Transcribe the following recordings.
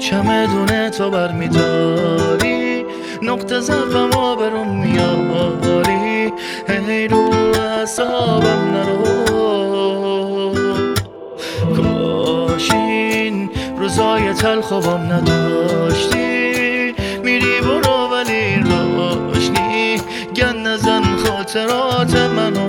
چمدون تو بر میداری، نقطه ضعفم آبروم میاری، هی رو اعصابم نرو. کاش این روزای تلخوام نداشتی، میری برو ولی روشنی گن نزن خاطرات منو.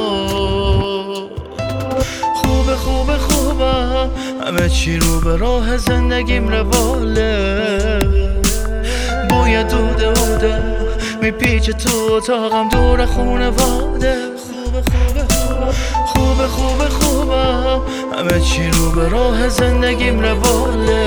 خوبه خوبه خوبه همه چی رو به راه زندگیم رواله، بوی دوده اوده میپیچه تو اتاقم دور خونواده. خوبه خوبه خوبه خوبه خوبه همه چی رو به راه زندگیم رواله،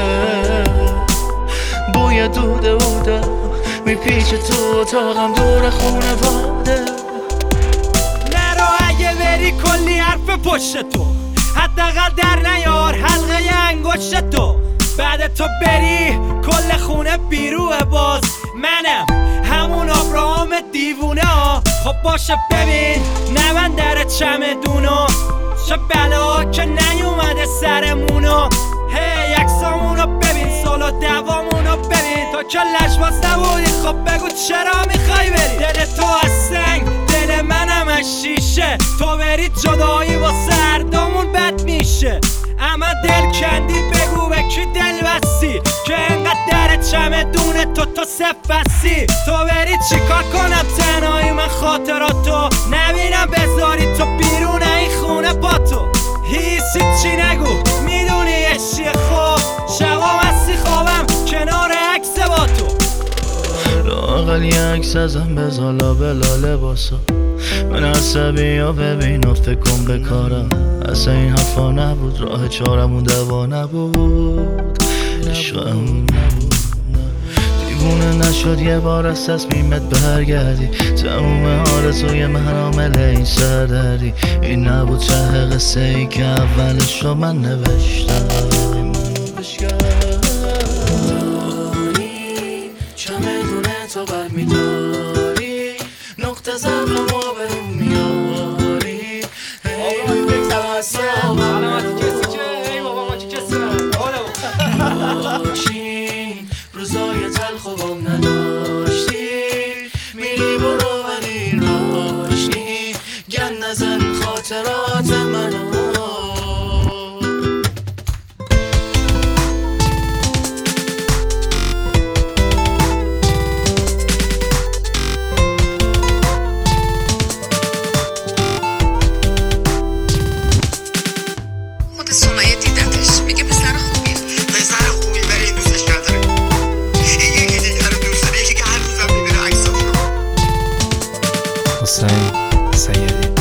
بوی دوده اوده میپیچه تو اتاقم دور خونواده. نرو اگه بری کلی حرف پشت تو، حداقل در نیار حلقه انگشت تو. بعد تو بری کل خونه بیروه باز منم همون ابراهام دیوونه ها. خب باشه ببین نبند در چمدونو، چه بلا که نیومده سرمونو. هی عکسامونو ببین سالو دوامونو ببین، تو که لجباز نبودی خب بگو چرا میخوای بری. دل تو از سنگ دل منم از شیشه، تو بری جدایی با سردامون بد میشه. اما دل کندی بگو به کی دل بستی که انقدر در چمدون تو سفستی. تو بری چیکار کنم تنهایی من خاطراتو نبینم، بذاری تو بیرون این خونه با تو. هیچی چی نگو میدونی اشیه خوب شبام هستی خوابم کنار عکس با تو. لااقل یه عکس ازم بزالا بلا لباسا، من عصبی یا ببین و فکر کن به کارم. اصلا این حرفا نبود، راه چارمون دوا نبود، عشقمون نبود. دیوونه نشد یه بار از تصمیمت برگردی، تموم آرزوی من عامل این سردردی. این نبود ته قصه ای که اولش رو من نوشتم. چمدونه تو بر میداری، نقطه ضعفم آبروم میاری، کاشین روزای تلخوام نداشتی، میری برو ولی روشنی گن نزن خاطرات منو. سمیه دیدتش میگه پسر خوبیه. پسر خوبی برای این دوستش نداره. این یکی دیگه رو دوست داره، یکی که هر روزم میبینه عکساشو. حسین سیدی.